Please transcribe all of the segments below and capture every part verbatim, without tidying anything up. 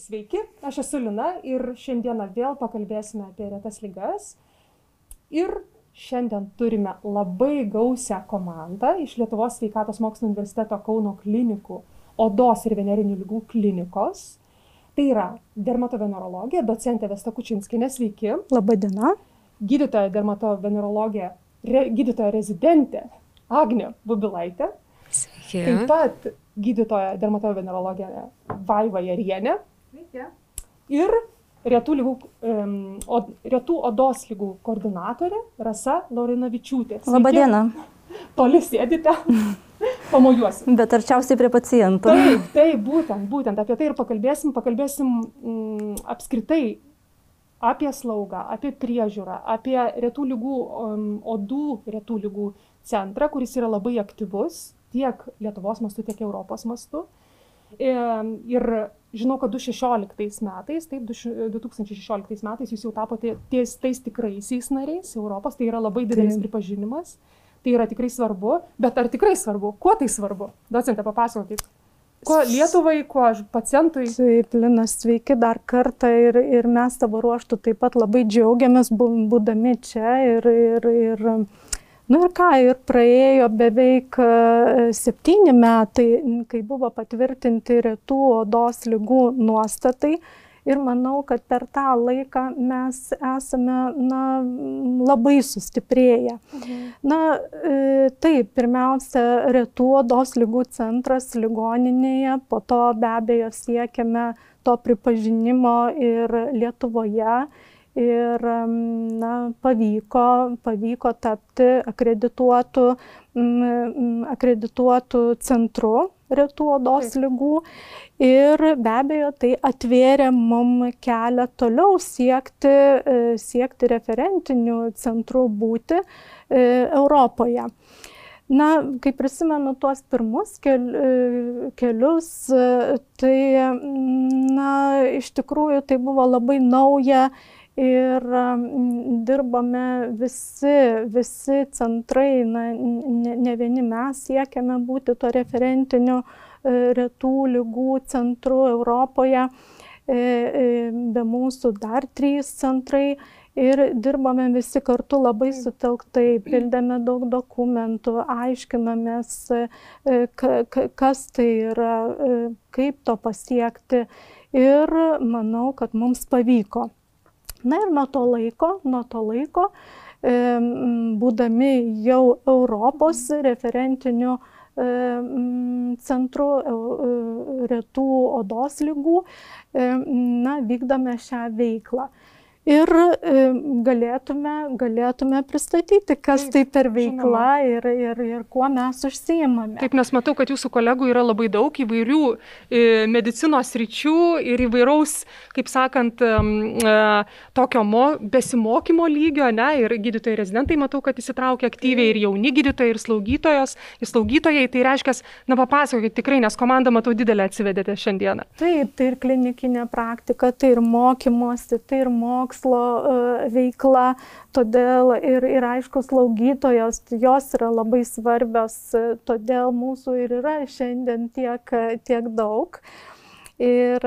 Sveiki, aš esu Lina ir šiandieną vėl pakalbėsime apie retas ligas. Ir šiandien turime labai gausią komandą iš Lietuvos sveikatos mokslų universiteto Kauno klinikų odos ir venerinių ligų klinikos. Tai yra dermatovenerologė, docentė Vesta Kučinskienė, sveiki. Labą dieną. Gydytoja dermatovenerologė, re, gydytoja rezidentė Agnė Bubilaitė. Sveiki. Taip pat gydytoja dermatovenerologė Vaiva Jarienė. Sveiki. Ir retų, lygų, um, od, retų odos lygų koordinatorė Rasa Laurinavičiūtė. Sveiki. Labą dieną. Toli sėdite, pamojuosim. Bet arčiausiai prie pacientų. Taip, taip, būtent, būtent apie tai ir pakalbėsim. Pakalbėsim mm, apskritai apie slaugą, apie priežiūrą, apie retų lygų, um, odų retų lygų centrą, kuris yra labai aktyvus tiek Lietuvos mastu, tiek Europos mastu. E, ir žinau, kad du tūkstančiai šešioliktais metais, taip, du tūkstančiai šešioliktais metais jūs jau tapote ties, tais tikraisiais nariais Europos, tai yra labai didelis taip. Pripažinimas, tai yra tikrai svarbu, bet ar tikrai svarbu? Kuo tai svarbu? Docente, papasakokit. Kuo Lietuvai, kuo pacientui? Taip, Lina, sveiki dar kartą ir, ir mes savo ruoštų taip pat labai džiaugiamės būdami čia ir, ir, ir nu ir ką, ir praėjo beveik septyni metai, kai buvo patvirtinti retų odos ligų nuostatai. Ir manau, kad per tą laiką mes esame na, labai sustiprėję. Mhm. Na, taip, pirmiausia, retų odos ligų centras ligoninėje, po to be abejo siekiame to pripažinimo ir Lietuvoje. Ir na, pavyko, pavyko tapti akredituotų, akredituotų centru retų odos Taip. Ligų. Ir be abejo, tai atvėrė mum kelią toliau siekti, siekti referentinių centrų būti Europoje. Na, kai prisimenu tuos pirmus kelius, tai na, iš tikrųjų tai buvo labai nauja. Ir dirbame visi, visi centrai, na, ne, ne vieni mes siekiame būti to referentiniu retų ligų centru Europoje, be mūsų dar trys centrai ir dirbame visi kartu labai sutelktai, pildėme daug dokumentų, aiškinamės, kas tai yra, kaip to pasiekti ir manau, kad mums pavyko. Na ir nuo to laiko, nuo to laiko, e, būdami jau Europos referentiniu e, centru e, retų odos ligų, e, na, vykdome šią veiklą. Ir e, galėtume, galėtume pristatyti, kas tai per veikla ir, ir, ir kuo mes užsiimame. Taip, nes matau, kad jūsų kolegų yra labai daug įvairių e, medicinos ryčių ir įvairaus, kaip sakant, e, tokio mo, besimokymo lygio, ne, ir gydytojai rezidentai matau, kad įsitraukia aktyviai ir jauni gydytojai, ir slaugytojos, ir slaugytojai, tai reiškia, na papasakokit tikrai, nes komandą matau didelę atsivedėte šiandieną. Taip, tai ir klinikinė praktika, tai ir mokymosi, tai ir mokslo veikla, todėl ir, ir aišku, slaugytojos, jos yra labai svarbios, todėl mūsų ir yra šiandien tiek, tiek daug. Ir,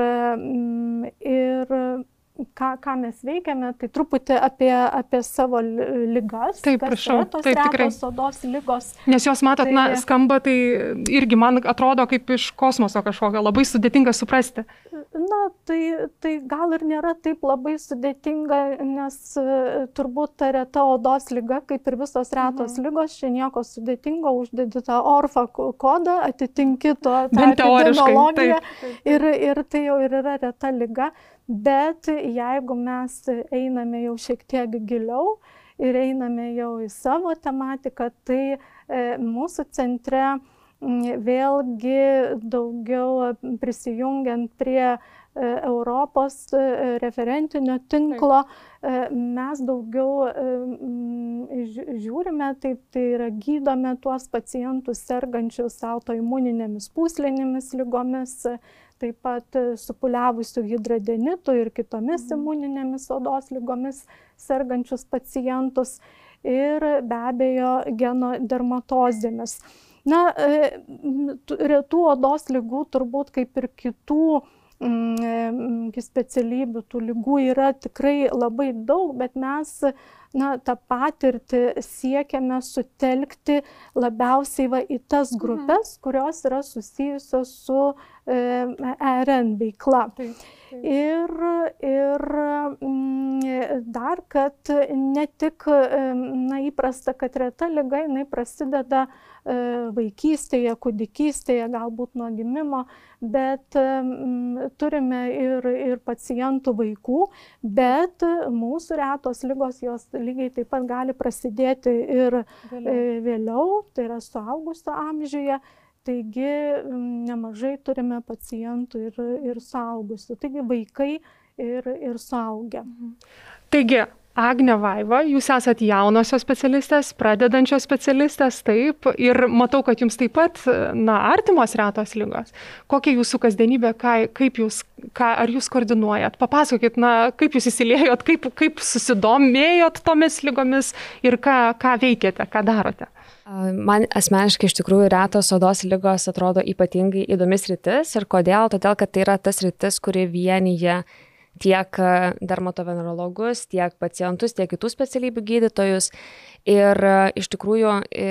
ir ką, ką mes veikiame, tai truputį apie, apie savo ligas. Taip, prašau, tos taip, tikrai. Retos odos ligos. Nes jos, matot, tai, na, skamba, tai irgi man atrodo kaip iš kosmoso kažkokio, labai sudėtinga suprasti. Na, tai, tai gal ir nėra taip labai sudėtinga, nes turbūt ta reta odos liga, kaip ir visos retos mhm. ligos, čia nieko sudėtingo, uždedi tą orfa kodą, atitinki to epidemiologiją ir, ir tai jau ir yra reta liga. Bet jeigu mes einame jau šiek tiek giliau ir einame jau į savo tematiką, tai e, mūsų centre m, vėlgi daugiau prisijungiant prie e, Europos e, referentinio tinklo, e, mes daugiau e, žiūrime, taip, tai yra gydome tuos pacientus sergančius autoimuninėmis pūslinėmis ligomis, taip pat supūliavusių hidradenitų ir kitomis imuninėmis odos ligomis sergančius pacientus ir be abejo genodermatozėmis. Na, retų odos ligų turbūt kaip ir kitų specialybių, tų lygų yra tikrai labai daug, bet mes na, tą patirtį siekiame sutelkti labiausiai va, į tas grupės, kurios yra susijusios su e, ERN veikla. Taip, taip. Ir, ir dar, kad ne tik na, įprasta, kad reta liga, jinai prasideda vaikystėje, kūdikystėje, galbūt nuo gimimo, bet um, turime ir, ir pacientų vaikų, bet mūsų retos ligos, jos lygiai taip pat gali prasidėti ir vėliau, e, vėliau tai yra suaugusio amžiuje, taigi nemažai turime pacientų ir, ir suaugusių, taigi vaikai ir, ir suaugę. Taigi, Agne, Vaiva, jūs esate jaunosios specialistės, pradedančios specialistės, taip, ir matau, kad jums taip pat, na, artimos retos ligos. Kokia jūsų kasdienybė, ką, kaip jūs, ką, ar jūs koordinuojat? Papasakokit, na, kaip jūs įsiliejot, kaip, kaip susidomėjot tomis ligomis ir ką, ką veikiate, ką darote? Man asmeniškai iš tikrųjų retos odos ligos atrodo ypatingai įdomis sritis. Ir kodėl? Todėl, kad tai yra tas sritis, kuri vienyje tiek dermatovenerologus, tiek pacientus, tiek kitų specialybių gydytojus. Ir iš tikrųjų,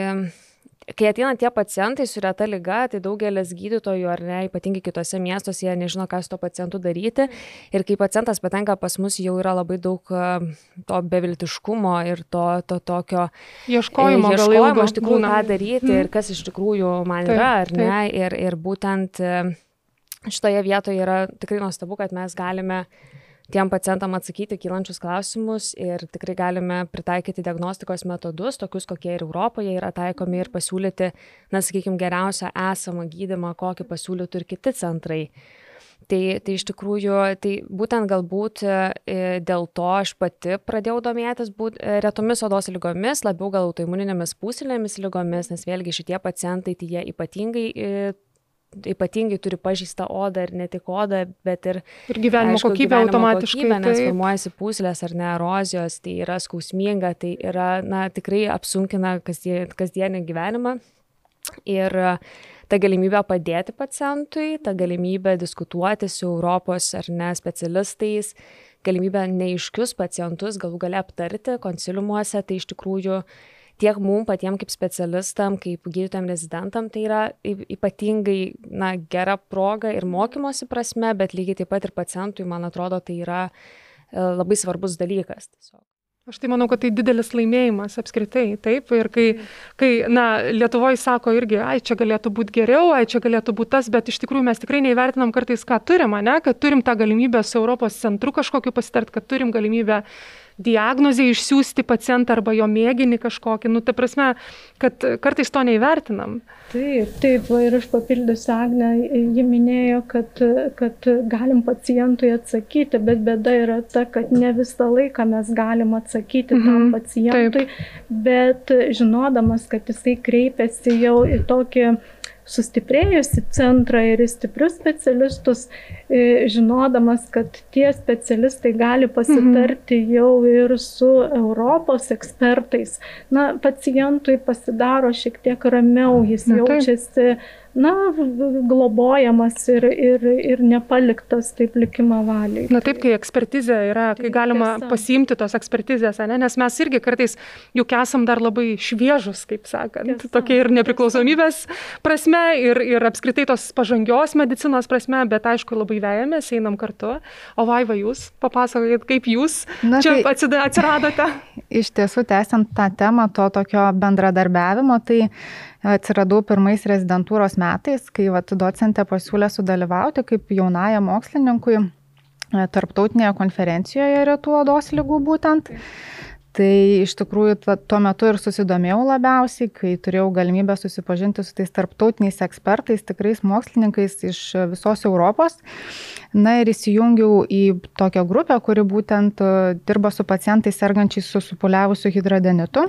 kai ateina tie pacientai su reta liga, tai daugelis gydytojų, ar ne, ypatingai kitose miestuose, jie nežino, ką su to pacientu daryti. Ir kai pacientas patenka pas mus, jau yra labai daug to beviltiškumo ir to, to tokio ieškojimo, ieškojimo iš tikrųjų, ką daryti hmm. ir kas iš tikrųjų man taip, yra, ar ne. Taip. Ir, ir būtent šitoje vietoje yra tikrai nuostabu, kad mes galime tiem pacientam atsakyti kylančius klausimus ir tikrai galime pritaikyti diagnostikos metodus, tokius kokie ir Europoje yra taikomi ir pasiūlyti, na, sakykime, geriausią esamą gydymą, kokį pasiūlytų ir kiti centrai. Tai, tai iš tikrųjų, tai būtent galbūt dėl to aš pati pradėjau domėtis būt, retomis odos ligomis, labiau gal autoimuninėmis pūslinėmis ligomis, nes vėlgi šitie pacientai, tai jie ypatingai ypatingai turi pažeistą odą ir ne tik odą, bet ir, ir gyvenimo aišku, kokybę gyvenimo automatiškai. Kokybę, nes formuojasi pūslės ar ne erozijos, tai yra skausminga, tai yra, na, tikrai apsunkina kasdien, kasdienį gyvenimą. Ir ta galimybė padėti pacientui, ta galimybė diskutuoti su Europos ar ne specialistais, galimybė neaiškius pacientus galų gale aptarti konsiliumuose, tai iš tikrųjų tiek mums patiems kaip specialistam, kaip gydytojam rezidentam, tai yra ypatingai na, gera proga ir mokymosi prasme, bet lygiai taip pat ir pacientui, man atrodo, tai yra labai svarbus dalykas. Tiesiog. Aš tai manau, kad tai didelis laimėjimas apskritai, taip, ir kai, kai na, Lietuvoje sako irgi, ai, čia galėtų būti geriau, ai, čia galėtų būti tas, bet iš tikrųjų mes tikrai neįvertinam kartais, ką turim, ne, kad turim tą galimybę su Europos centru kažkokiu pasitart, kad turim galimybę diagnozę išsiųsti pacientą arba jo mėginį kažkokį, nu, ta prasme, kad kartais to neįvertinam. Taip, taip, va, ir aš papildysiu Agnę, ji minėjo, kad, kad galim pacientui atsakyti, bet bėda yra ta, kad ne visą laiką mes galim atsakyti mhm, tam pacientui, taip. Bet žinodamas, kad jisai kreipiasi jau į tokį sustiprėjusi centrą ir į stiprius specialistus, žinodamas, kad tie specialistai gali pasitarti jau ir su Europos ekspertais. Na, pacientui pasidaro šiek tiek ramiau, jis jaučiasi, na, globojamas ir, ir, ir nepaliktas taip likimo valiai. Na taip, kai ekspertizė yra, kai taip, galima tiesa. Pasiimti tos ekspertizės, ne? Nes mes irgi kartais juk esam dar labai šviežus, kaip sakant, tiesa, tokie ir nepriklausomybės prasme, ir, ir apskritai tos pažangios medicinos prasme, bet aišku labai vejamės, einam kartu. O Vaiva, jūs papasakokit, kaip jūs Na, čia tai, atsiradote? Iš tiesų, tęsiant tą temą to tokio bendradarbiavimo, tai atsiradau pirmais rezidentūros metais, kai vat, docentė pasiūlė sudalyvauti kaip jaunąją mokslininkui tarptautinėje konferencijoje retų odos ligų būtent. Tai iš tikrųjų tuo metu ir susidomėjau labiausiai, kai turėjau galimybę susipažinti su tais tarptautiniais ekspertais, tikrais mokslininkais iš visos Europos. Na ir įsijungiau į tokią grupę, kuri būtent dirba su pacientais sergančiais su supuliavusiu hidradenitu.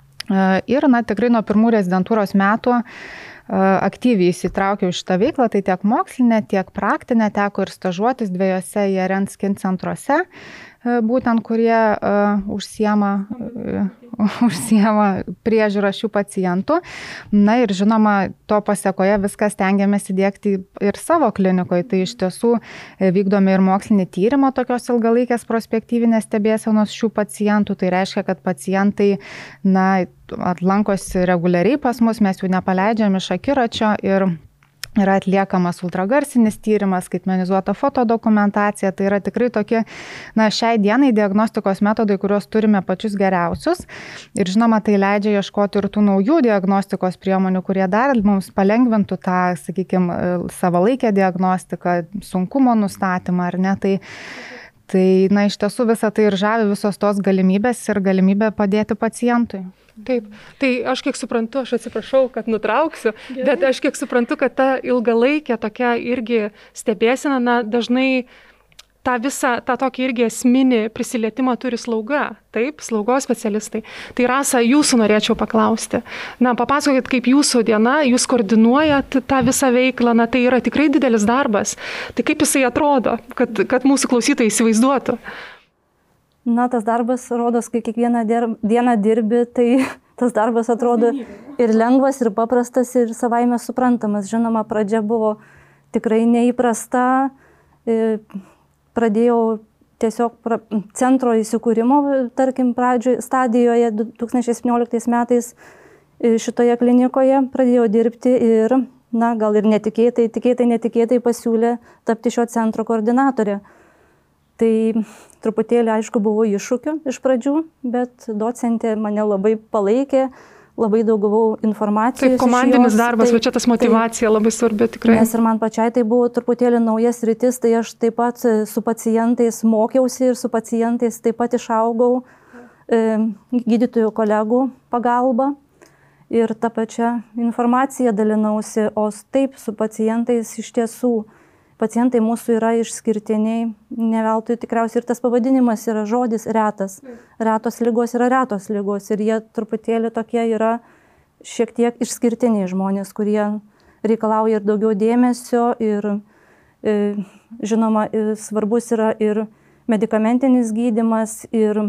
Ir na, tikrai nuo pirmų rezidentūros metų aktyviai įsitraukiau šitą veiklą, tai tiek mokslinė, tiek praktinė, teko ir stažuotis dviejose I R N skin centruose. būtent kurie uh, užsiema, uh, užsiema priežiūrą šių pacientų. Na ir žinoma, to pasiekoje viskas stengiamės įdėkti ir savo klinikoje. Tai iš tiesų vykdome ir mokslinį tyrimą tokios ilgalaikės prospektyvinės stebėsenos šių pacientų. Tai reiškia, kad pacientai na, atlankosi reguliariai pas mus, mes jų nepaleidžiam iš akiračio ir yra atliekamas ultragarsinis tyrimas, skaitmenizuota fotodokumentacija. Tai yra tikrai tokie, na, šiai dienai diagnostikos metodai, kuriuos turime pačius geriausius. Ir žinoma, tai leidžia ieškoti ir tų naujų diagnostikos priemonių, kurie dar mums palengvintų tą, sakykime, savalaikę diagnostiką, sunkumo nustatymą, ar ne. Tai, tai na, iš tiesų visą tai ir žavi visos tos galimybės ir galimybė padėti pacientui. Taip, tai aš kiek suprantu, aš atsiprašau, kad nutrauksiu, Gerai. Bet aš kiek suprantu, kad ta ilgalaikė tokia irgi stebėsena, na, dažnai tą visą, tą tokį irgi esminį prisilietimą turi slauga, taip, slaugos specialistai. Tai Rasa, jūsų norėčiau paklausti. Na, papasakokit, kaip jūsų diena, jūs koordinuojat tą visą veiklą, na, tai yra tikrai didelis darbas. Tai kaip jisai atrodo, kad, kad mūsų klausytojai įsivaizduotų? Na, tas darbas, rodos, kai kiekvieną dieną dirbi, tai tas darbas atrodo ir lengvas, ir paprastas, ir savaime suprantamas. Žinoma, pradžia buvo tikrai neįprasta. Pradėjau tiesiog pra, centro įsikūrimo, tarkim, pradžioje stadijoje du tūkstančiai septynioliktais metais šitoje klinikoje pradėjau dirbti ir, na, gal ir netikėtai, tikėtai, netikėtai pasiūlė tapti šio centro koordinatorė. Tai truputėlį, aišku, buvo iššūkių iš pradžių, bet docentė mane labai palaikė, labai daug gavau informacijos. Taip, komandinis darbas, va čia tas motyvacija tai, labai svarbi tikrai. Nes ir man pačiai tai buvo truputėlį naujas rytis, tai aš taip pat su pacientais mokiausi ir su pacientais taip pat išaugau e, gydytojų kolegų pagalba ir tą pačią informaciją dalinausi, o taip su pacientais iš tiesų. Pacientai mūsų yra išskirtiniai, ne veltui tikriausiai ir tas pavadinimas yra žodis retas. Retos ligos yra retos ligos ir jie truputėlį tokie yra šiek tiek išskirtiniai žmonės, kurie reikalauja ir daugiau dėmesio ir, ir žinoma, ir svarbus yra ir medikamentinis gydymas ir,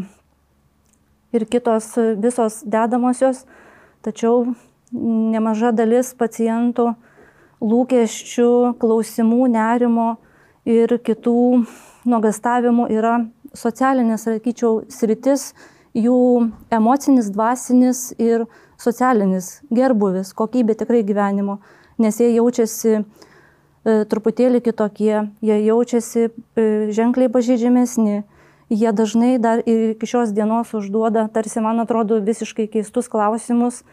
ir kitos visos dedamosios, tačiau nemaža dalis pacientų lūkesčių, klausimų, nerimo ir kitų nuogastavimų yra socialinės, sakyčiau, sritis, jų emocinis, dvasinis ir socialinis gerbuvis, kokybė tikrai gyvenimo, nes jie jaučiasi e, truputėlį kitokie, jie jaučiasi e, ženkliai pažeidžiamesni, jie dažnai dar ir iki šios dienos užduoda, tarsi man atrodo, visiškai keistus klausimus,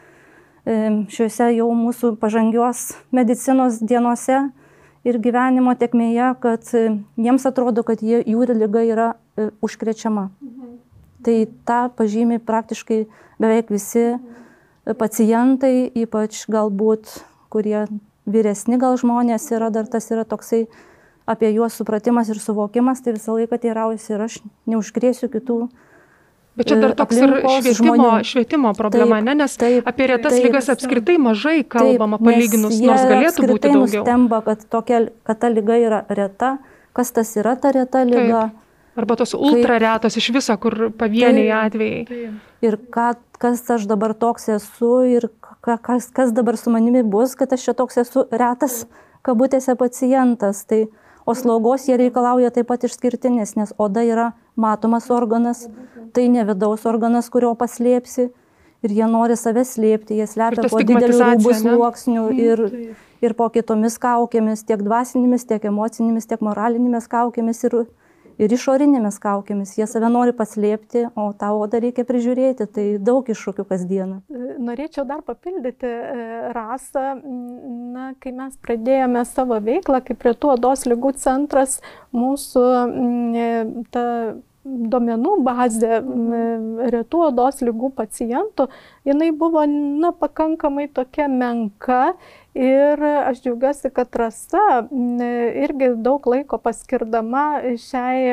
šiuose jau mūsų pažangios medicinos dienose ir gyvenimo tėkmėje, kad jiems atrodo, kad jie, jų liga yra užkrečiama. Mhm. Tai tą pažymi praktiškai beveik visi pacientai, ypač galbūt, kurie vyresni gal žmonės yra, dar tas yra toksai apie juos supratimas ir suvokimas, tai visą laiką teiraujasi ir aš neužkrėsiu kitų. Bet čia dar toks ir švietimo, švietimo problema, taip, ne? Nes taip, apie retas taip, lygas apskritai mažai kalbama taip, palyginus, nors galėtų būti daugiau. Nustemba, kad, tokia, kad ta lyga yra reta, kas tas yra ta reta lyga. Taip. Arba tos ultra retos iš viso, kur pavieniai taip, atvejai. Taip. Ir ką, kas aš dabar toks esu ir kas, kas dabar su manimi bus, kad aš čia toks esu retas, kabutėse pacientas. Tai, o slaugos jie reikalauja taip pat išskirtinės, nes oda yra matomas organas, tai ne vidaus organas, kurio paslėpsi ir jie nori save slėpti, jie slepia po didelių rūbų sluoksnių ir, ir po kitomis kaukėmis, tiek dvasinėmis, tiek emocinėmis, tiek moralinėmis kaukėmis ir, ir išorinėmis kaukėmis. Jie save nori paslėpti, o tą odą reikia prižiūrėti, tai daug iššūkių kasdieną. Norėčiau dar papildyti Rasą, na, kai mes pradėjome savo veiklą, kaip Retų odos ligų centras, mūsų ta duomenų bazė retų odos ligų pacientų, jinai buvo, na, pakankamai tokia menka ir aš džiaugiuosi, kad Rasa irgi daug laiko paskirdama šiai,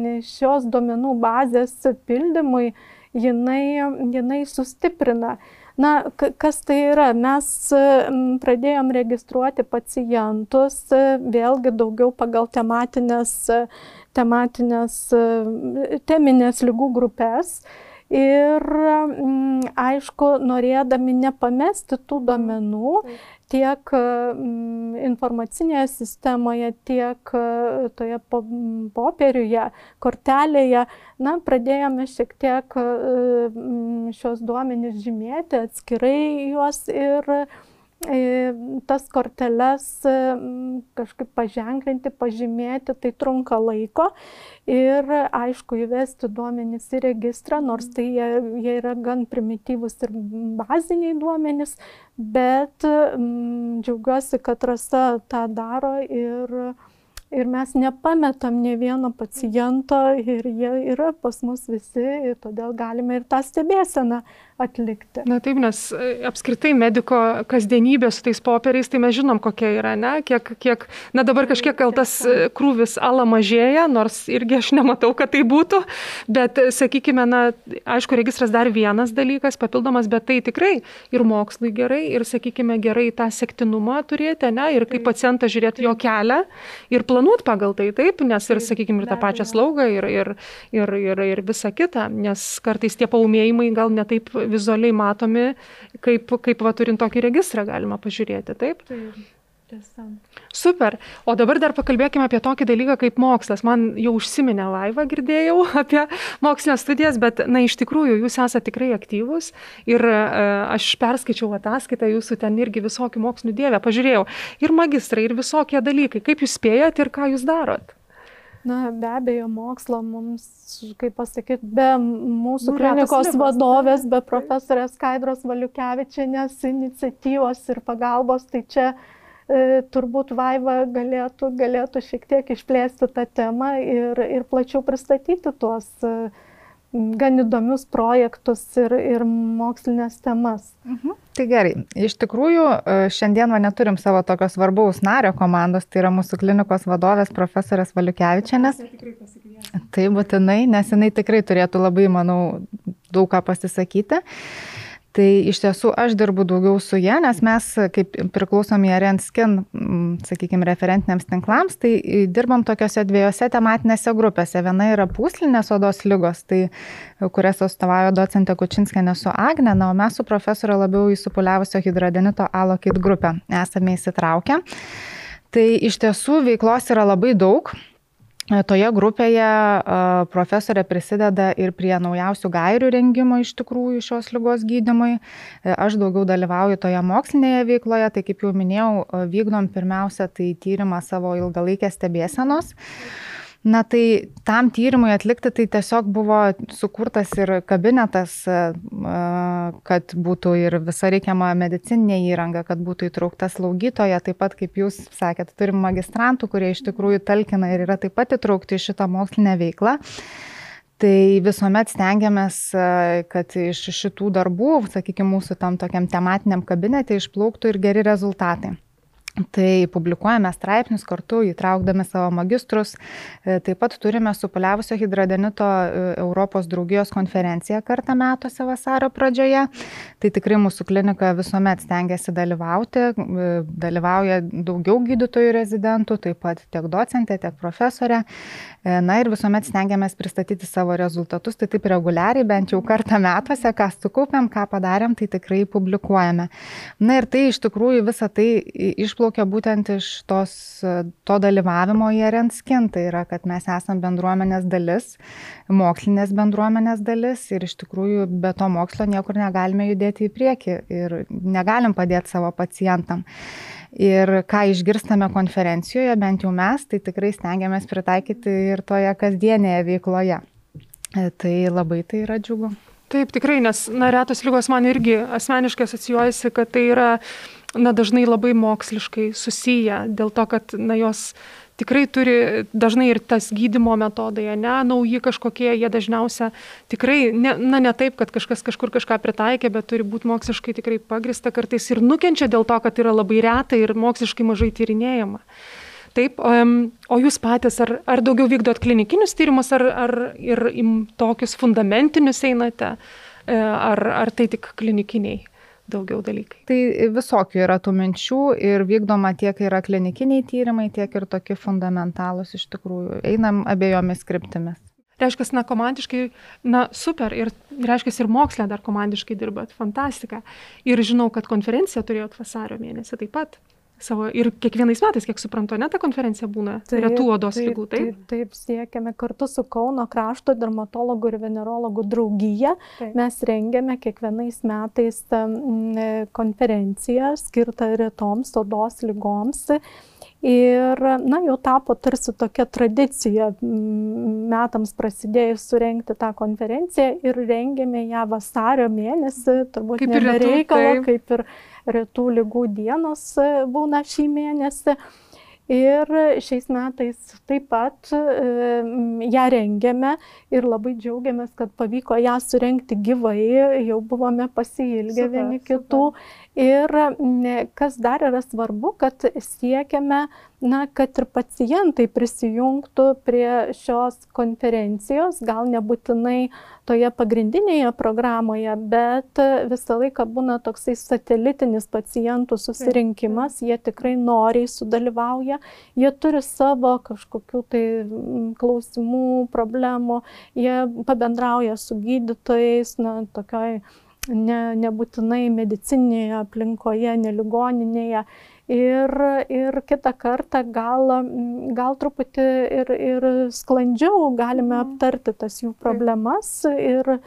šios duomenų bazės pildymui, jinai, jinai sustiprina. Na, kas tai yra? Mes pradėjom registruoti pacientus, vėlgi daugiau pagal tematinės, tematinės teminės ligų grupės. Ir aišku, norėdami nepamesti tų duomenų tiek informacinėje sistemoje, tiek toje popieriuje, kortelėje, na, pradėjome šiek tiek šios duomenys žymėti, atskirai juos ir tas korteles kažkaip paženklinti, pažymėti, tai trunka laiko ir aišku įvesti duomenys į registrą, nors tai jie, jie yra gan primityvus ir baziniai duomenys, bet m, džiaugiuosi, kad Rasa tą daro ir Ir mes nepametam ne vieno paciento ir jie yra pas mus visi ir todėl galime ir tą stebėseną atlikti. Na taip, nes apskritai mediko kasdienybė su tais popieriais, tai mes žinom, kokia yra, ne? Kiek, kiek, na dabar kažkiek gal tas krūvis ala mažėja, nors irgi aš nematau, kad tai būtų, bet sakykime, na, aišku, registras dar vienas dalykas, papildomas, bet tai tikrai ir mokslui gerai, ir, sakykime, gerai tą sektinumą turėti, ne? Ir kaip pacientą žiūrėti jo kelią ir planuoti pagal tai, taip, nes ir, sakykime, ir tą pačią slaugą ir, ir, ir, ir, ir visą kitą, nes kartais tie paūmėjimai gal netaip vizualiai matomi, kaip, kaip va, turint tokį registrą galima pažiūrėti, taip? Taip, tiesa. Super. O dabar dar pakalbėkime apie tokį dalyką kaip mokslas. Man jau užsiminė Vaiva, girdėjau apie mokslinės studijas, bet, na, iš tikrųjų, jūs esate tikrai aktyvūs ir e, aš perskaičiau ataskaitą, jūsų ten irgi visokių mokslinių dievė, pažiūrėjau, ir magistrai, ir visokie dalykai. Kaip jūs spėjat ir ką jūs darot? Na, be abejo, mokslo mums, kaip pasakyti, be mūsų nu, klinikos vadovės, be profesorės Skaidros Valiukevičienės iniciatyvos ir pagalbos, tai čia e, turbūt Vaiva galėtų, galėtų šiek tiek išplėsti tą temą ir, ir plačiau pristatyti tuos e, gan įdomius projektus ir, ir mokslinės temas. Mhm. Tai gerai, iš tikrųjų šiandien neturim savo tokio svarbaus nario komandos, tai yra mūsų klinikos vadovės profesorės Valiukevičienės. Tai būtinai, nes jinai tikrai turėtų labai, manau, daug ką pasisakyti. Tai iš tiesų aš dirbu daugiau su ja, nes mes, kaip priklausom į Arenskin, sakykime, referentiniams tinklams, tai dirbam tokiose dviejose tematinėse grupėse. Viena yra pūslinės odos ligos, tai, kurias atstovauja docentė Kučinskienė su Agne, na, o mes su profesorė labiau į supuliavusio hidroadenito alokit grupę esame įsitraukę. Tai iš tiesų veiklos yra labai daug. Toje grupėje profesorė prisideda ir prie naujausių gairių rengimo iš tikrųjų šios ligos gydymui. Aš daugiau dalyvauju toje mokslinėje veikloje, tai kaip jau minėjau, vykdom pirmiausia tai tyrimą savo ilgalaikės stebėsenos. Na tai tam tyrimui atlikti tai tiesiog buvo sukurtas ir kabinetas, kad būtų ir visa reikiama medicininė įranga, kad būtų įtraukta slaugytoja, taip pat kaip jūs sakėt, turim magistrantų, kurie iš tikrųjų talkina ir yra taip pat įtraukti į šitą mokslinę veiklą. Tai visuomet stengiamės, kad iš šitų darbų, sakykime, mūsų tam tokiam tematiniam kabinete išplauktų ir geri rezultatai. Tai publikuojame straipsnius kartu, įtraukdami savo magistrus. Taip pat turime supuliavusio hidroadenito Europos draugijos konferenciją kartą metuose vasario pradžioje. Tai tikrai mūsų klinika visuomet stengiasi dalyvauti. Dalyvauja daugiau gydytojų rezidentų, taip pat tiek docentė, tiek profesorė. Na ir visuomet stengiamės pristatyti savo rezultatus. Tai taip reguliariai, bent jau kartą metuose, ką sukaupėm, ką padarėm, tai tikrai publikuojame. Na ir tai iš tikrųjų visą tai išplaukė būtent iš tos, to dalyvavimo į Arenskin, tai yra, kad mes esam bendruomenės dalis, mokslinės bendruomenės dalis ir iš tikrųjų be to mokslo niekur negalime judėti į priekį ir negalim padėti savo pacientam. Ir ką išgirstame konferencijoje, bent jau mes, tai tikrai stengiamės pritaikyti ir toje kasdienėje veikloje. Tai labai tai yra džiugu. Taip, tikrai, nes na, retos ligos man irgi asmeniškai asocijuojasi, kad tai yra na, dažnai labai moksliškai susiję, dėl to, kad na, jos tikrai turi dažnai ir tas gydymo metodai, ne, nauji kažkokie, jie dažniausia tikrai, ne, na ne taip, kad kažkas kažkur kažką pritaikė, bet turi būti moksliškai tikrai pagrįsta, kartais ir nukenčia dėl to, kad yra labai reta ir moksliškai mažai tyrinėjama. Taip, o jūs patys, ar, ar daugiau vykdot klinikinius tyrimus, ar, ar ir im tokius fundamentinius einate, ar, ar tai tik klinikiniai daugiau dalykai. Tai visokių yra tų minčių ir vykdoma tiek yra klinikiniai tyrimai, tiek ir tokie fundamentalūs iš tikrųjų. Einam abiejomis kryptimis. Reiškia, na, komandiškai, na, super, ir reiškia, ir mokslė dar komandiškai dirbat, fantastika. Ir žinau, kad konferenciją turėjot vasario mėnesį taip pat. Savo, ir kiekvienais metais, kiek suprantu, ne ta konferencija būna retų odos ligų, taip? Taip, taip, siekiame kartu su Kauno krašto dermatologų ir venerologų draugija. Taip. Mes rengiame kiekvienais metais konferenciją skirtą retoms odos ligoms. Ir, na, jau tapo tarsi tokia tradicija metams prasidėjus surengti tą konferenciją ir rengėme ją vasario mėnesį, turbūt kaip ir nebereikalo, kaip ir retų ligų dienos būna šį mėnesį. Ir šiais metais taip pat e, ją rengėme ir labai džiaugiamės, kad pavyko ją surengti gyvai, jau buvome pasiilgę vieni kitų. Ir ne, kas dar yra svarbu, kad siekiame, na, kad ir pacientai prisijungtų prie šios konferencijos, gal nebūtinai toje pagrindinėje programoje, bet visą laiką būna toksai satelitinis pacientų susirinkimas, jie tikrai noriai sudalyvauja, jie turi savo kažkokių tai klausimų, problemų, jie pabendrauja su gydytojais, na, tokioj ne, nebūtinai medicininėje aplinkoje, ne ligoninėje. Ir, ir kitą kartą gal, gal truputį ir, ir sklandžiau galime aptarti tas jų problemas ir,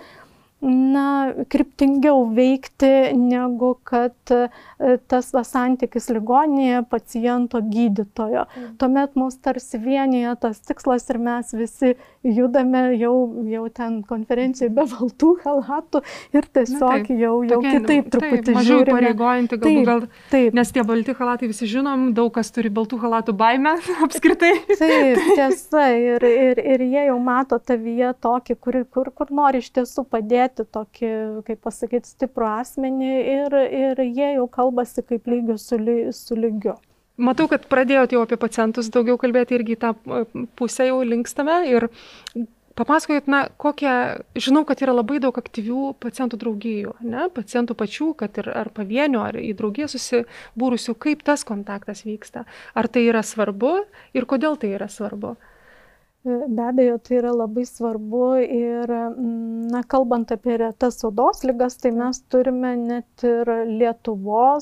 na, kryptingiau veikti, negu kad tas va santykis ligoninėje paciento gydytojo. Mm. Tuomet mus tarsi vienyje tas tikslas ir mes visi judame jau, jau ten konferencijoje be baltų chalatų ir tiesiog na, taip, jau, jau tokia, kitaip truputį taip, mažiau žiūrime. Pareigojanti, galbūt, gal, taip. Nes tie balti chalatai visi žinom, daug kas turi baltų chalatų baimę apskritai. Taip, tiesa, ir, ir, ir jie jau mato tavyje tokį, kur, kur, kur nori iš tiesų padėti tokį, kaip pasakyti, stiprų asmenį ir, ir jie jau kalbasi kaip lygių su, su lygiu. Matau, kad pradėjote jau apie pacientus daugiau kalbėti, irgi tą pusę jau linkstame ir papasakojot, na, kokią, žinau, kad yra labai daug aktyvių pacientų draugijų, ne, pacientų pačių, kad ir ar pavienių, ar į draugiją susibūrusių, kaip tas kontaktas vyksta, ar tai yra svarbu ir kodėl tai yra svarbu? Be abejo, tai yra labai svarbu ir, na, kalbant apie retas odos ligas, tai mes turime net ir Lietuvos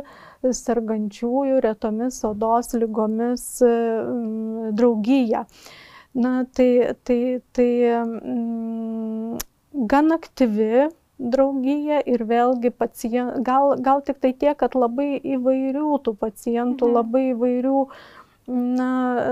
sergančiųjų retomis odos ligomis draugiją. Na, tai, tai, tai m, gan aktyvi draugija ir vėlgi pacient, gal, gal tik tai tiek, kad labai įvairių tų pacientų, mhm. labai įvairių, na,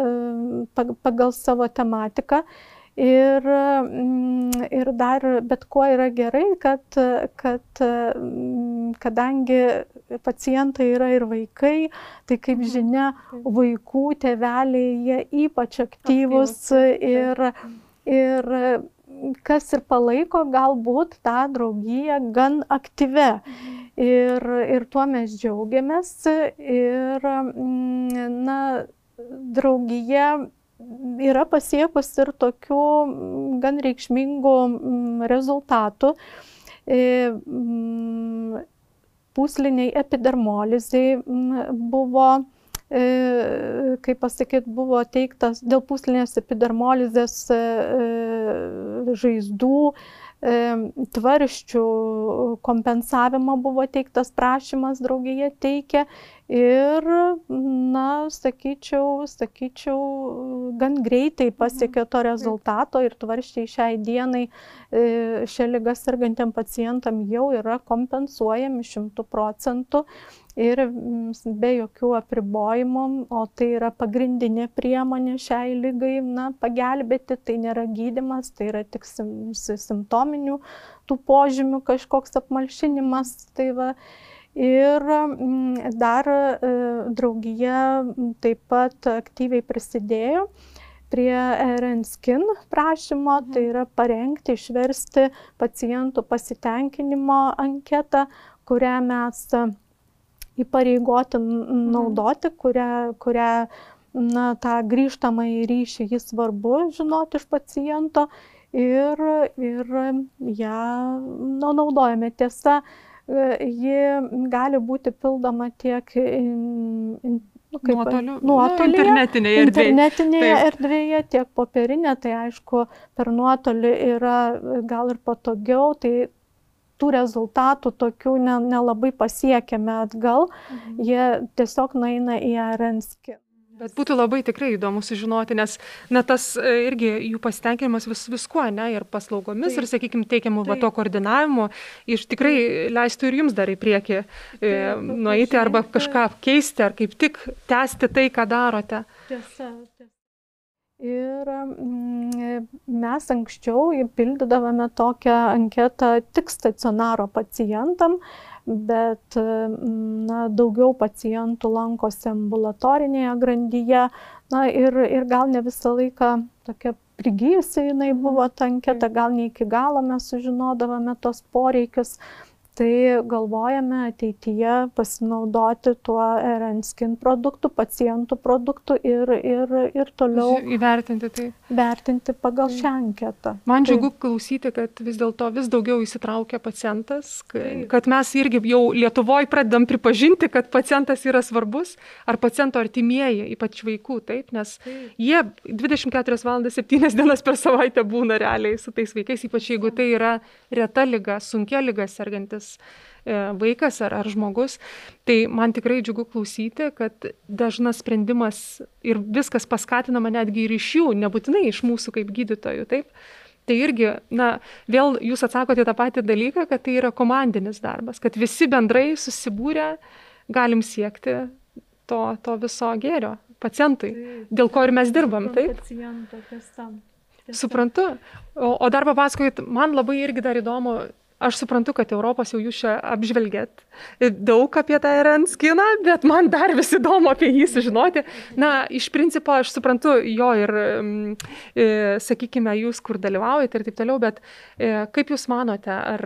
pagal savo tematiką. Ir, ir dar, bet kuo yra gerai, kad, kad kadangi pacientai yra ir vaikai, tai kaip žinia, vaikų tėveliai, jie ypač aktyvus ir, ir kas ir palaiko galbūt tą draugiją gan aktyvę. Ir, ir tuo mes džiaugiamės ir, na, draugija yra pasiekus ir tokių gan reikšmingų rezultatų. Pūsliniai epidermolizai buvo, kaip pasakyti, buvo teiktas dėl pūslinės epidermolizės žaizdų, tvarsčių kompensavimo buvo teiktas prašymas, draugija teikė ir, na, sakyčiau, sakyčiau, gan greitai pasiekė to rezultato ir tvarsčiai šiai dienai šią ligą sergantiem pacientam jau yra kompensuojami šimtu procentų. Ir be jokių apribojimų, o tai yra pagrindinė priemonė šiai ligai, na, pagelbėti, tai nėra gydymas, tai yra tik sim, simptominių tų požymių kažkoks apmalšinimas. Tai va. Ir dar draugija taip pat aktyviai prisidėjo prie R N Skin prašymo, tai yra parengti, išversti pacientų pasitenkinimo anketą, kurią mes įpareigoti naudoti, kurią, kurią, na, tą grįžtamąjį ryšį jis svarbu žinoti iš paciento ir, ir ją, na, naudojame. Tiesa, ji gali būti pildoma tiek in, in, nu, kaip, nuotoliu, nuotolyje, nu, internetinėje erdvėje, internetinėje erdvėje, tiek popierinė, tai aišku, per nuotolį yra gal ir patogiau, tai tų rezultatų tokių nelabai pasiekėme atgal, mhm. jie tiesiog nueina į A R N Skin. Bet būtų labai tikrai įdomu sužinoti, nes na, tas irgi jų pasitenkinimas vis, viskuo, ne, ir paslaugomis, taip, ir, sakykime, teikiamų va, to koordinavimo, iš tikrai leistų ir jums dar į priekį e, nueiti arba kažką keisti, ar kaip tik tęsti tai, ką darote. Tiesa, tiesa. Ir mm, mes anksčiau pildydavome tokią anketą tik stacionaro pacientam, bet na, daugiau pacientų lankosi ambulatorinėje grandyje, na, ir, ir gal ne visą laiką tokia prigijusi jinai buvo ta anketa, gal ne iki galo mes sužinodavome tos poreikius. Tai galvojame ateityje pasinaudoti tuo A R N Skin produktų, pacientų produktų ir, ir, ir toliau įvertinti tai. Vertinti pagal šią anketą. Man džiugu klausyti, kad vis dėlto vis daugiau įsitraukia pacientas, kad mes irgi jau Lietuvoje pradedam pripažinti, kad pacientas yra svarbus, ar paciento artimieji, ypač vaikų, taip, nes taip. Jie dvidešimt keturias valandas septynias dienas per savaitę būna realiai su tais vaikais, ypač jeigu tai yra reta liga, sunkia liga sergantis vaikas ar, ar žmogus. Tai man tikrai džiugu klausyti, kad dažnas sprendimas ir viskas paskatinama netgi ir iš jų, nebūtinai iš mūsų kaip gydytojų, taip? Tai irgi, na, vėl jūs atsakote tą patį dalyką, kad tai yra komandinis darbas, kad visi bendrai susibūrę galim siekti to, to viso gėrio pacientui, dėl ko ir mes dirbam, taip? Suprantu. O, o dar papasakojit, man labai irgi dar įdomu, aš suprantu, kad Europos jau jūs čia apžvelgėt daug apie tą A R N Skiną, bet man dar vis įdomu apie jį sužinoti. Na, iš principo aš suprantu jo ir, e, sakykime, jūs kur dalyvaujate ir taip toliau, bet e, kaip jūs manote, ar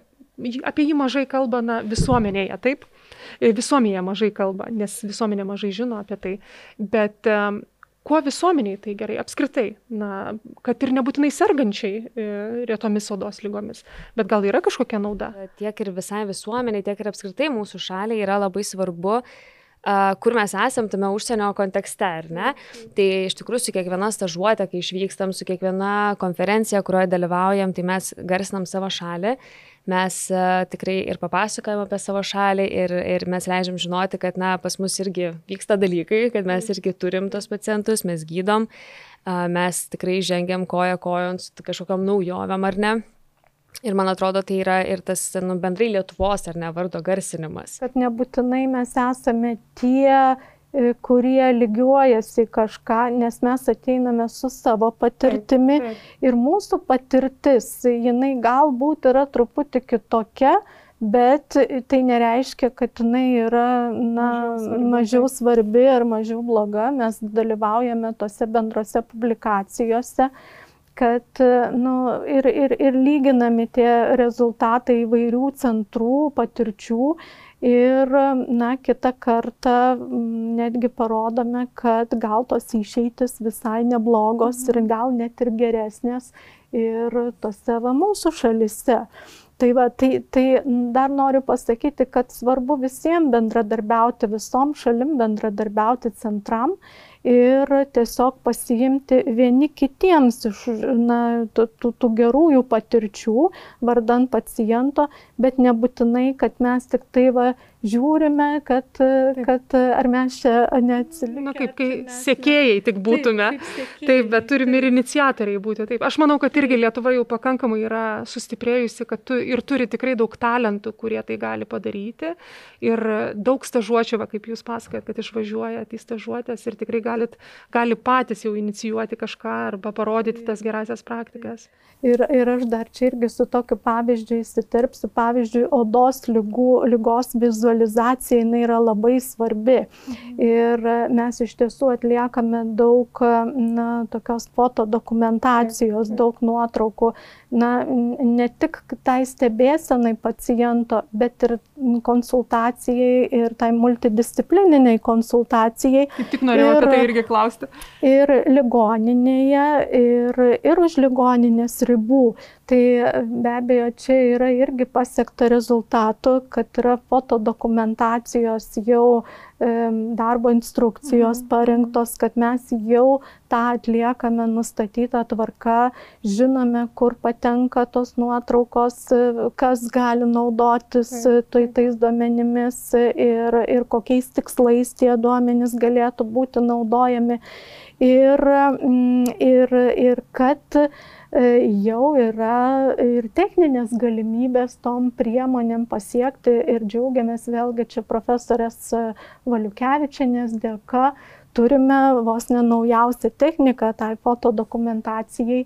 apie jį mažai kalba na, visuomenėje, taip? Visuomenėje mažai kalba, nes visuomenė mažai žino apie tai, bet e, kuo visuomeniai tai gerai, apskritai, na, kad ir nebūtinai sergančiai e, retomis odos lygomis, bet gal yra kažkokia nauda? Tiek ir visai visuomeniai, tiek ir apskritai mūsų šaliai yra labai svarbu, Uh, kur mes esam tame užsienio kontekste, ar ne? Tai iš tikrųjų su kiekviena stažuotė, kai išvykstam, su kiekviena konferencija, kurioje dalyvaujam, tai mes garsinam savo šalį, mes uh, tikrai ir papasakojam apie savo šalį ir, ir mes leidžiam žinoti, kad na, pas mus irgi vyksta dalykai, kad mes irgi turim tos pacientus, mes gydom, uh, mes tikrai žengiam koja kojon su kažkokiam naujovėm, ar ne? Ir man atrodo, tai yra ir tas nu, bendrai Lietuvos ar ne vardo garsinimas. Kad nebūtinai mes esame tie, kurie lygiuojasi kažką, nes mes ateiname su savo patirtimi. Taip, taip. Ir mūsų patirtis, jinai galbūt yra truputį kitokia, bet tai nereiškia, kad jinai yra na, mažiau, svarbi, mažiau svarbi ar mažiau bloga. Mes dalyvaujame tose bendrose publikacijose, kad nu, ir, ir, ir lyginami tie rezultatai įvairių centrų, patirčių ir na, kitą kartą netgi parodome, kad gal tos išeitis visai neblogos mhm. ir gal net ir geresnės ir tose va, mūsų šalyse. Tai, va, tai, tai dar noriu pasakyti, kad svarbu visiems bendradarbiauti, visom šalim bendradarbiauti centram ir tiesiog pasiimti vieni kitiems iš na, tų, tų, tų gerųjų patirčių vardan paciento, bet nebūtinai, kad mes tik tai va, žiūrime, kad, kad ar mes čia neatsilikę. Na kaip, kai sekėjai tik būtume. Taip, sekėjai, taip, bet turime ir iniciatoriai būti. Taip. Aš manau, kad irgi Lietuva jau pakankamai yra sustiprėjusi, kad tu, ir turi tikrai daug talentų, kurie tai gali padaryti. Ir daug stažuočių, va, kaip jūs pasakojat, kad išvažiuojat į stažuotės ir tikrai galit, gali patys jau inicijuoti kažką arba parodyti tas gerasias praktikas. Ir, ir aš dar čia irgi su tokiu pavyzdžiu įsiterpsiu. Pavyzdžiui, odos lygų, lygos vizualizacija jinai yra labai svarbi. Mhm. Ir mes iš tiesų atliekame daug na, tokios fotodokumentacijos, mhm. daug nuotraukų. Na, ne tik tai stebėsenai paciento, bet ir konsultacijai ir tai multidisciplininiai konsultacijai. Kaip tik norėjau ir, apie tai irgi klausti. Ir ligoninėje, ir, ir už ligoninės ribų. Tai be abejo, čia yra irgi pasiekta rezultatų, kad yra fotodokumentacijos jau darbo instrukcijos parengtos, kad mes jau tą atliekame nustatytą tvarką, žinome, kur patenka tos nuotraukos, kas gali naudotis tais duomenimis ir, ir kokiais tikslais tie duomenys galėtų būti naudojami. Ir, ir, ir kad jau yra ir techninės galimybės tom priemonėm pasiekti ir džiaugiamės vėlgi čia profesorės Valiukevičienės dėka, turime vos ne naujausią techniką tai fotodokumentacijai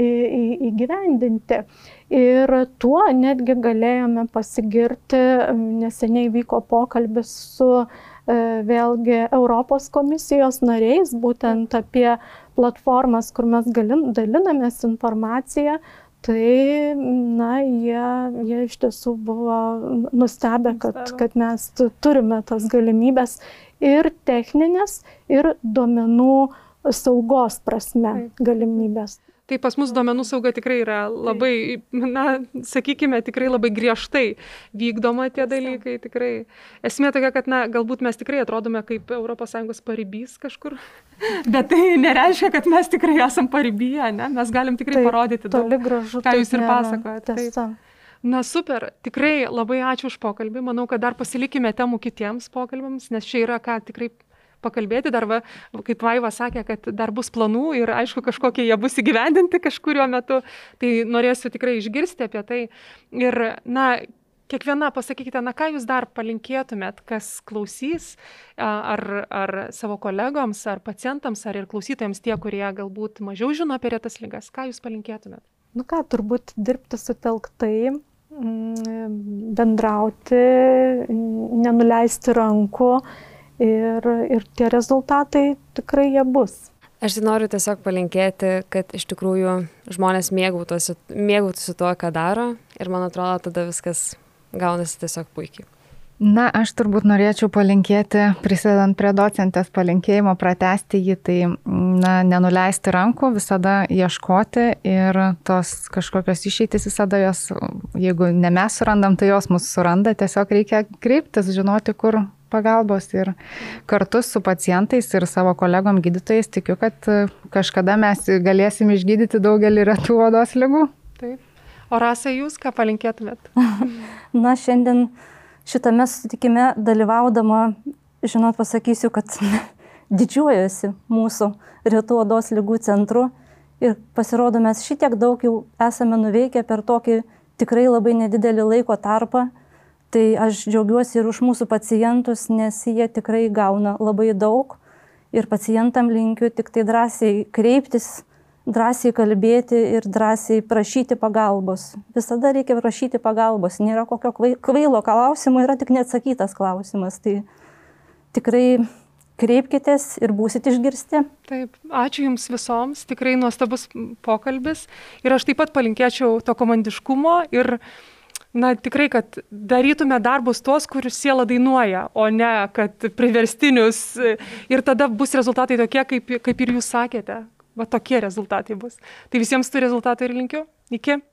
įgyvendinti. Ir tuo netgi galėjome pasigirti, neseniai vyko pokalbis su vėlgi Europos komisijos nariais, būtent apie platformas, kur mes galim, dalinamės informaciją, tai na, jie, jie iš tiesų buvo nustebę, kad, kad mes turime tas galimybės ir techninės, ir duomenų saugos prasme galimybės. Tai pas mus duomenų sauga tikrai yra labai, na, sakykime, tikrai labai griežtai vykdoma tie dalykai, tikrai. Esmė tokia, kad, na, galbūt mes tikrai atrodome kaip Europos Sąjungos paribys kažkur, bet tai nereiškia, kad mes tikrai esam paribyje, ne? Mes galim tikrai tai parodyti daug, gražu, ką jūs ir pasakojate. Tiesa. Na, super, tikrai labai ačiū už pokalbį, manau, kad dar pasilikime temų kitiems pokalbėms, nes čia yra ką tikrai pakalbėti, dar, va, kaip Vaiva sakė, kad dar bus planų ir aišku, kažkokie jie bus įgyvendinti kažkuriuo metu, tai norėsiu tikrai išgirsti apie tai. Ir, na, kiekviena pasakykite, na, ką jūs dar palinkėtumėt, kas klausys, ar, ar savo kolegoms, ar pacientams, ar ir klausytojams tie, kurie galbūt mažiau žino apie retas ligas, ką jūs palinkėtumėt? Nu ką, turbūt dirbti sutelktai, bendrauti, nenuleisti rankų, Ir, ir tie rezultatai tikrai jie bus. Aš noriu tiesiog palinkėti, kad iš tikrųjų žmonės mėgautųsi, mėgautųsi tuo, ką daro ir man atrodo, tada viskas gaunasi tiesiog puikiai. Na, aš turbūt norėčiau palinkėti, prisidedant prie docentės palinkėjimo, pratęsti jį, tai na, nenuleisti rankų, visada ieškoti ir tos kažkokios išeitis visada jos, jeigu ne mes surandam, tai jos mus suranda, tiesiog reikia kreiptis, žinoti, kur pagalbos ir kartu su pacientais ir savo kolegom gydytojais tikiu, kad kažkada mes galėsim išgydyti daugelį retų odos ligų. Taip. O Rasa, jūs ką palinkėtumėt? Na, šiandien šitame susitikime dalyvaudama, žinot, pasakysiu, kad didžiuojuosi mūsų retų odos ligų centru ir pasirodo, mes šitiek daug jau esame nuveikę per tokį tikrai labai nedidelį laiko tarpą. Tai aš džiaugiuosi ir už mūsų pacientus, nes jie tikrai gauna labai daug ir pacientam linkiu tik tai drąsiai kreiptis, drąsiai kalbėti ir drąsiai prašyti pagalbos. Visada reikia prašyti pagalbos, nėra kokio kvailo klausimo, yra tik neatsakytas klausimas. Tai tikrai kreipkitės ir būsit išgirsti. Taip, ačiū Jums visoms, tikrai nuostabus pokalbis ir aš taip pat palinkėčiau to komandiškumo ir na, tikrai, kad darytume darbus tuos, kurius siela dainuoja, o ne, kad priverstinius ir tada bus rezultatai tokie, kaip, kaip ir jūs sakėte. Va tokie rezultatai bus. Tai visiems tų rezultatų ir linkiu. Iki.